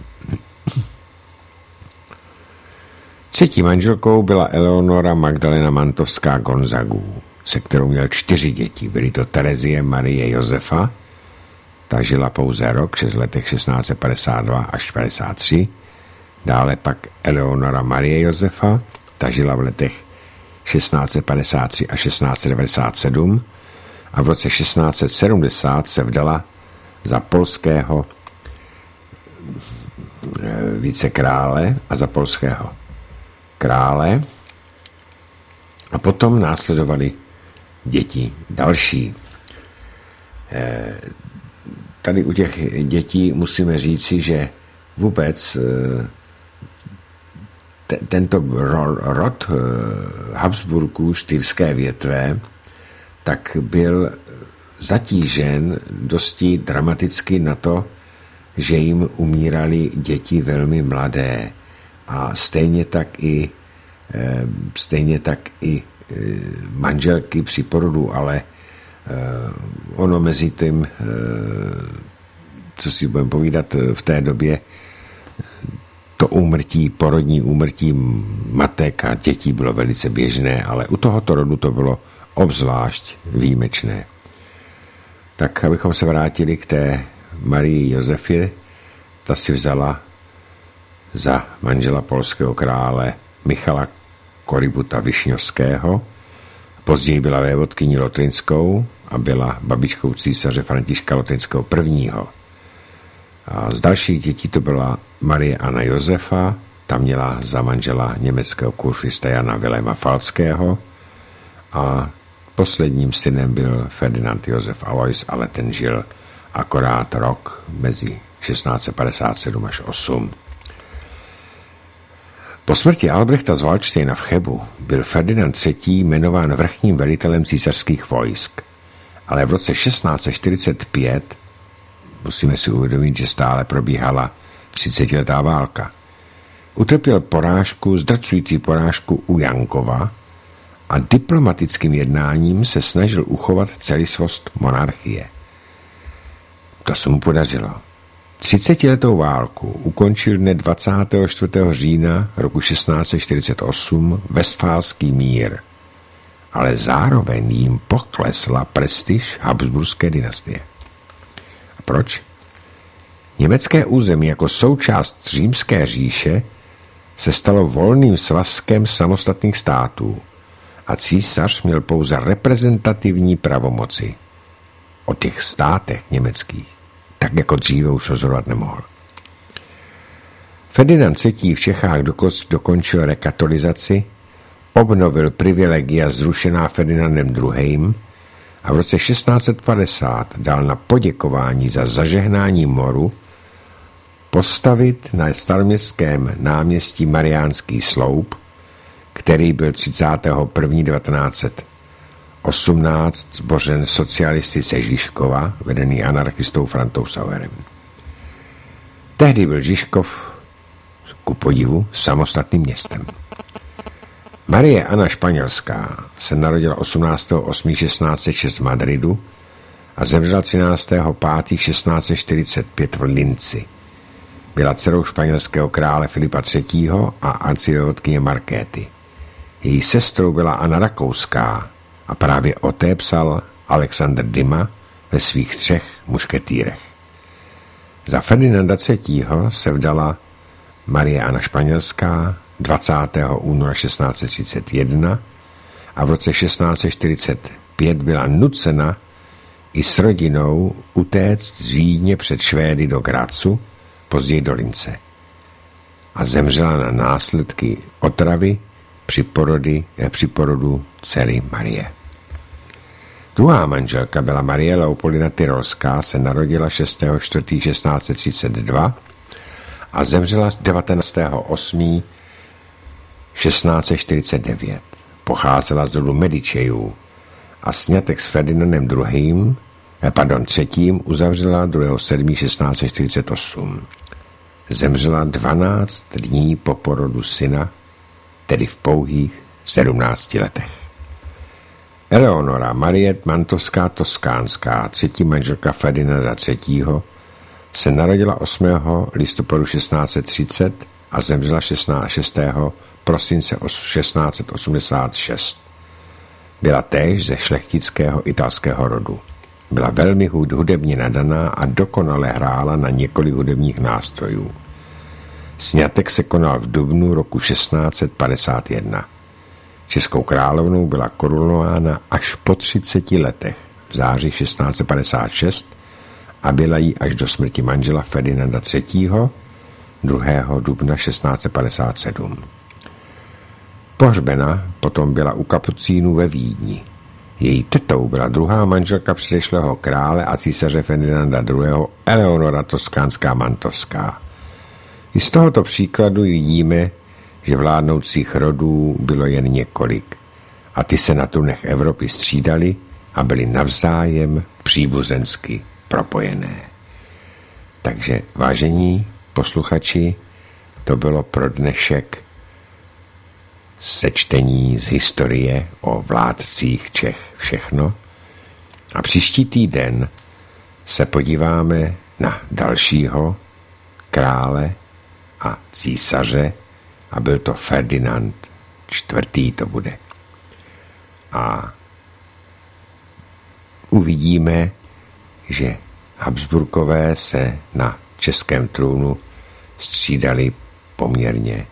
Třetí manželkou byla Eleonora Magdalena Mantovská Gonzagů, se kterou měl čtyři děti. Byly to Terezie Marie Josefa, ta žila pouze rok, šest letech šestnáct set padesát dva až padesát tři. Dále pak Eleonora Marie Josefa, ta žila v letech šestnáct set padesát tři až šestnáct set devadesát sedm a v roce šestnáct set sedmdesát se vdala za polského vicekrále a za polského krále a potom následovali děti další. Tady u těch dětí musíme říci, že vůbec t- tento rod Habsburků štýrské větve tak byl zatížen dosti dramaticky na to, že jim umírali děti velmi mladé a stejně tak i stejně tak i manželky při porodu, ale ono mezi tím, co si budeme povídat, v té době to úmrtí, porodní úmrtí matek a dětí bylo velice běžné, ale u tohoto rodu to bylo obzvlášť výjimečné. Tak abychom se vrátili k té Marii Josefě, ta si vzala za manžela polského krále Michala Korybuta Višňovského, později byla vévodkyní Lotynskou a byla babičkou císaře Františka Lotynského prvního. A z dalších dětí to byla Marie Anna Josefa, ta měla za manžela německého kurfista Jana Viléma Falckého a posledním synem byl Ferdinand Josef Alois, ale ten žil akorát rok mezi šestnáct set padesát sedm až osm. Po smrti Albrechta z Valdštejna v Chebu byl Ferdinand třetí jmenován vrchním velitelem císařských vojsk, ale v roce šestnáct set čtyřicet pět musíme si uvědomit, že stále probíhala třicetiletá válka. Utrpěl porážku, zdrcující porážku u Jankova a diplomatickým jednáním se snažil uchovat celistvost monarchie. To se mu podařilo. Třicetiletou válku ukončil dne dvacátého čtvrtého října roku šestnáct set čtyřicet osm Westfálský mír, ale zároveň jim poklesla prestiž Habsburské dynastie. A proč? Německé území jako součást Římské říše se stalo volným svazkem samostatných států a císař měl pouze reprezentativní pravomoci. O těch státech německých tak jako dříve už rozhodovat nemohl. Ferdinand třetí v Čechách dokončil rekatolizaci, obnovil privilegia zrušená Ferdinandem druhým. a v roce šestnáct set padesát dal na poděkování za zažehnání moru postavit na staroměstském náměstí Mariánský sloup, který byl třicátého prvního devatenáct set osmnáct zbořen socialisty ze Žižkova, vedený anarchistou Frantou Sauerem. Tehdy byl Žižkov ku podivu samostatným městem. Marie Anna Španělská se narodila osmnáctého osmého šestnáct set šest v Madridu a zemřela třináctého pátého šestnáct set čtyřicet pět v Linci. Byla dcerou španělského krále Filipa třetího a arcivévodkyně Markéty. Její sestrou byla Anna Rakouská a právě o té psal Alexander Dumas ve svých třech mušketýrech. Za Ferdinanda třetího se vdala Marie Anna Španělská dvacátého února šestnáct set třicet jedna a v roce šestnáct set čtyřicet pět byla nucena i s rodinou utéct z Vídně před Švédy do Grazu, později do Lince. A zemřela na následky otravy při, porody, eh, při porodu dcery Marie. Druhá manželka byla Marie Leopoldina Tyrolská, se narodila šestého čtvrtého šestnáct set třicet dva a zemřela devatenáctého osmého šestnáct set čtyřicet devět. Pocházela z rodu Medičejů a sňatek s Ferdinandem druhým, eh, pardon, třetím uzavřela druhého sedmého šestnáct set čtyřicet osm. Zemřela dvanáct dní po porodu syna, tedy v pouhých sedmnácti letech. Eleonora Marie Mantovská Toskánská, třetí manželka Ferdinanda třetího., se narodila osmého listopadu šestnáct set třicet a zemřela šestého prosince šestnáct set osmdesát šest. Byla též ze šlechtického italského rodu. Byla velmi hudebně nadaná a dokonale hrála na několik hudebních nástrojů. Sňatek se konal v dubnu roku šestnáct set padesát jedna. Českou královnou byla korunována až po třiceti letech v září šestnáct set padesát šest a byla jí až do smrti manžela Ferdinanda třetího. druhého dubna šestnáct set padesát sedm. Pohřbena potom byla u kapucínů ve Vídni. Její tetou byla druhá manželka předešlého krále a císaře Ferdinanda druhého. Eleonora Toskánská Mantovská. I z tohoto příkladu vidíme, že vládnoucích rodů bylo jen několik a ty se na trůnech Evropy střídali a byly navzájem příbuzensky propojené. Takže, vážení posluchači, to bylo pro dnešek sečtení z historie o vládcích Čech všechno. A příští týden se podíváme na dalšího krále a císaře a byl to Ferdinand čtvrtý. to bude. A uvidíme, že Habsburkové se na českém trůnu střídali poměrně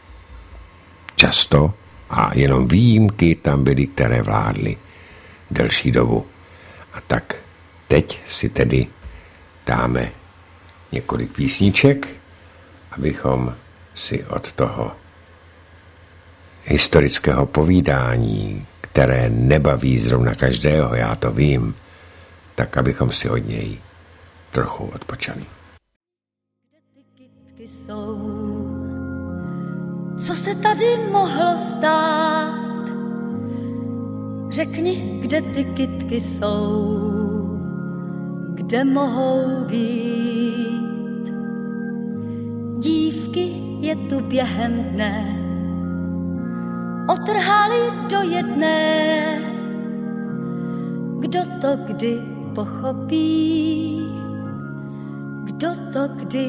často a jenom výjimky tam byly, které vládly delší dobu. A tak teď si tedy dáme několik písniček, abychom si od toho historického povídání, které nebaví zrovna každého, já to vím, tak abychom si od něj trochu odpočali. Kde ty kytky jsou? Co se tady mohlo stát? Řekni, kde ty kytky jsou? Kde mohou být? Dívky je tu během dne otrhali do jedné. Kdo to kdy pochopí? Kdo to kdy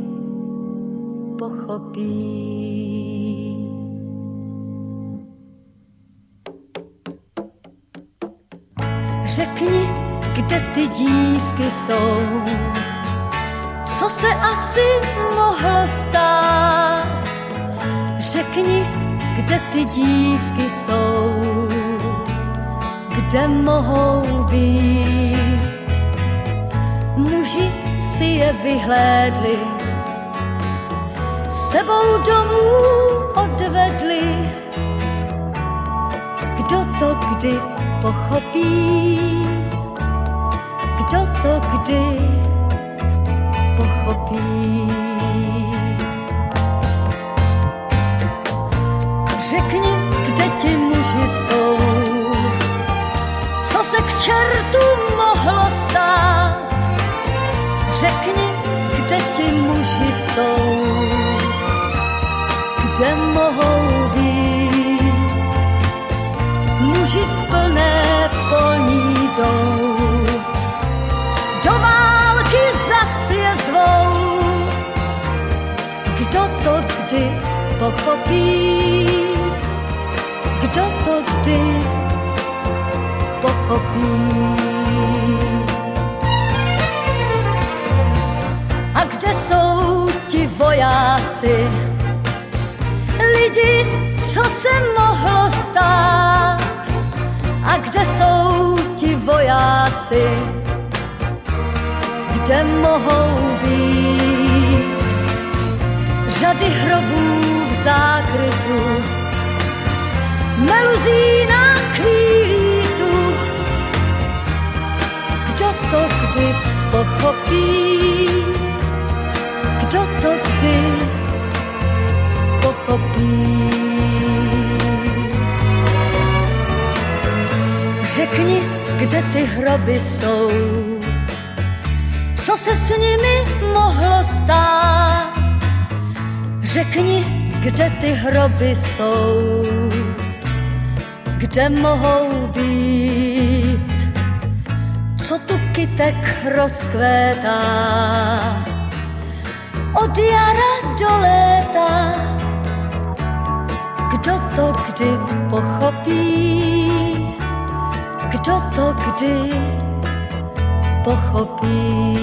pochopí? Řekni, kde ty dívky jsou? Co se asi mohlo stát? Řekni, kde ty dívky jsou? Kde mohou být? Muži si je vyhlédli, sebou domů odvedli. Kdo to kdy pochopí? Kdo to kdy pochopí? Řekni, kde ti muži jsou? Co se k čertu mohlo stát? Řekni, kde ti muži jsou? Kde mohou být? Muži v plné polní jdou, do války zas je zvou. Kdo to kdy pochopí? Kdo to kdy pochopí? A kde jsou ti vojáci? Lidi, co se mohlo stát? A kde jsou ti vojáci? Kde mohou být? Řady hrobů v zákrytu, meluzína chvílí tu. Kdo to kdy pochopí? Kdo to kdy pochopí? Řekni, kde ty hroby jsou? Co se s nimi mohlo stát? Řekni, kde ty hroby jsou? kde mohou být, co tu kytek rozkvétá, od jara do léta, kdo to kdy pochopí, kdo to kdy pochopí.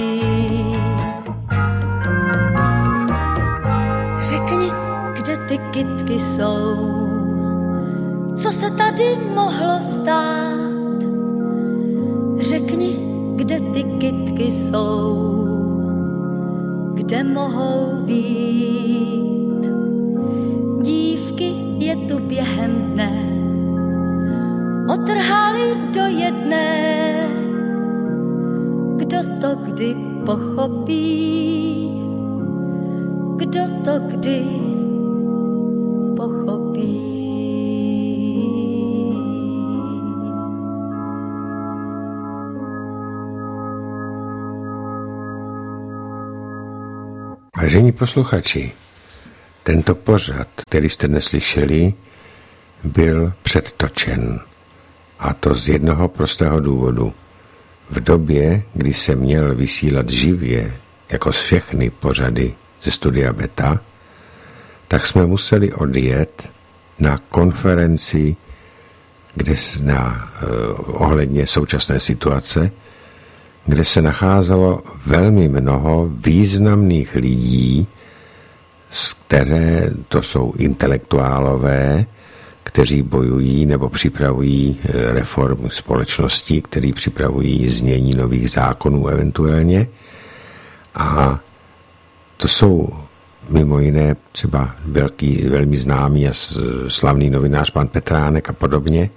Řekni, kde ty kytky jsou, co se tady mohlo stát. Řekni, kde ty kytky jsou, kde mohou být. Dívky je tu během dne, otrhali do jedné, kdo to kdy pochopí, kdo to kdy pochopí. Vážení posluchači, tento pořad, který jste dnes slyšeli, byl předtočen. A to z jednoho prostého důvodu. V době, kdy se měl vysílat živě, jako všechny pořady ze Studia Beta, tak jsme museli odjet na konferenci, kde na, eh, ohledně současné situace, kde se nacházelo velmi mnoho významných lidí, které to jsou intelektuálové, kteří bojují nebo připravují reformu společnosti, kteří připravují znění nových zákonů eventuálně. A to jsou mimo jiné třeba velký, velmi známý a slavný novinář pan Petránek a podobně.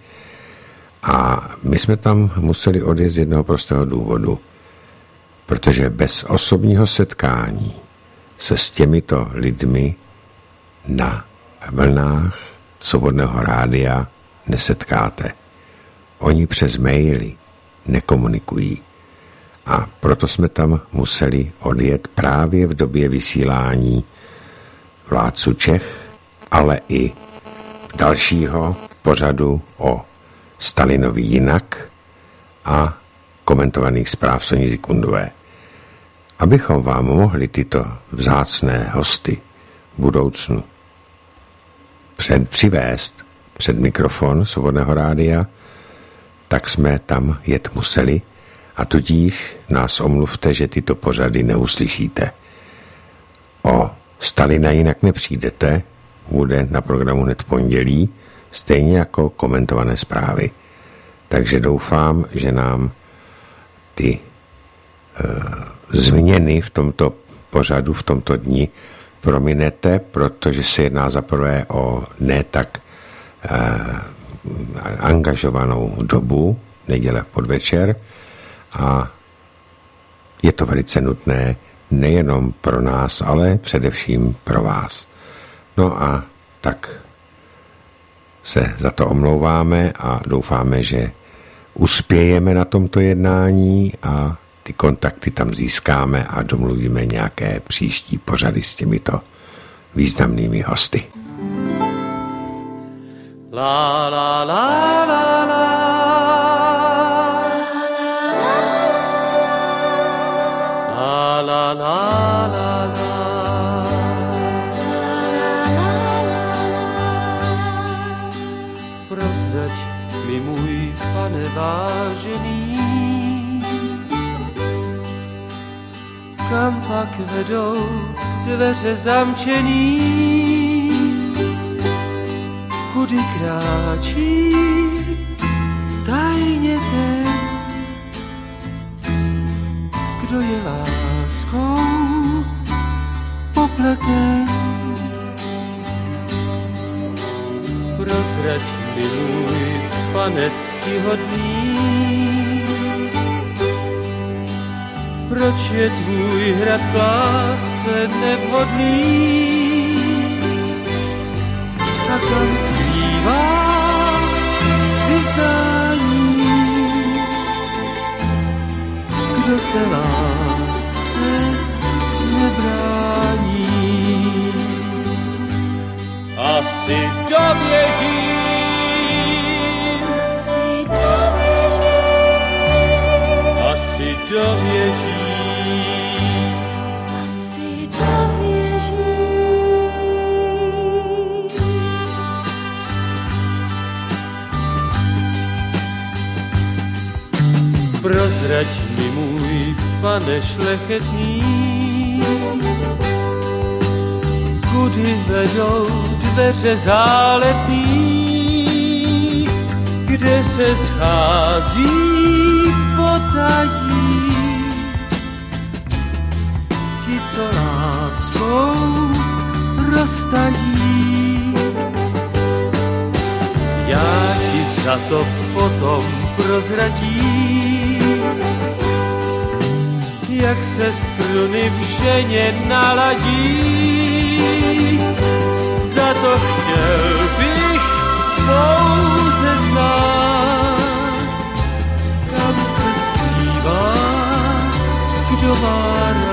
A my jsme tam museli odjet z jednoho prostého důvodu, protože bez osobního setkání se s těmito lidmi na vlnách Svobodného rádia nesetkáte. Oni přes maily nekomunikují. A proto jsme tam museli odjet právě v době vysílání Vládců Čech, ale i dalšího pořadu o Stalinovi jinak a komentovaných zpráv Soni Zikmundové. Abychom vám mohli tyto vzácné hosty v budoucnu před, přivést před mikrofon Svobodného rádia, tak jsme tam jet museli a tudíž nás omluvte, že tyto pořady neuslyšíte. O Stalina jinak nepřijdete, bude na programu hned pondělí, stejně jako komentované zprávy. Takže doufám, že nám ty e, změny v tomto pořadu, v tomto dni prominete, protože se jedná zaprvé o ne tak e, angažovanou dobu, neděle podvečer, a je to velice nutné nejenom pro nás, ale především pro vás. No a tak se za to omlouváme a doufáme, že uspějeme na tomto jednání a ty kontakty tam získáme a domluvíme nějaké příští pořady s těmito významnými hosty. La, la, la, la, la. La, la, la, la, la. Prozrať mi, můj pane vážený, kam pak vedou dveře zamčený, kudy kráčí tajně ten, kdo je láskou popleten. Prozrať mi, můj pane ctihodný, proč je tvůj hrad k lásce nevhodný, a kam skrývá vyznání, kdo se lásce nebrání. Asi dověří prozrať mi, můj pane šlechetný, kudy vedou dveře záletný, kde se schází potají ti, co láskou roztají. Já ti za to potom prozradím, jak se struny v ženě naladí. Za to chtěl bych pouze znát, kam se skrývá, kdo má rád.